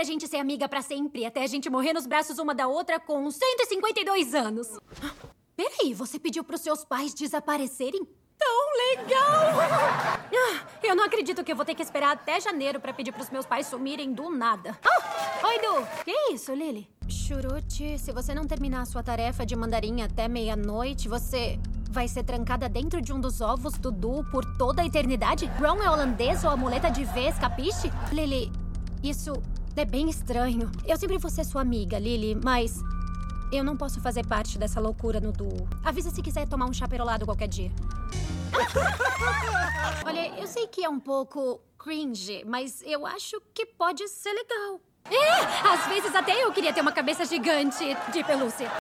pra gente ser amiga pra sempre, até a gente morrer nos braços uma da outra com 152 anos. Peraí, você pediu pros seus pais desaparecerem? Tão legal! Eu não acredito que eu vou ter que esperar até janeiro pra pedir pros meus pais sumirem do nada. Oi, Du! Que isso, Lily? Churuti, se você não terminar a sua tarefa de mandarim até meia-noite, você vai ser trancada dentro de um dos ovos do Du por toda a eternidade? Ron é holandês ou a muleta de vez, capiche? Lily, isso é bem estranho. Eu sempre vou ser sua amiga, Lily, mas eu não posso fazer parte dessa loucura no Du. Avisa se quiser tomar um chá perolado qualquer dia. Olha, eu sei que é um pouco cringe, mas eu acho que pode ser legal. Às vezes até eu queria ter uma cabeça gigante de pelúcia.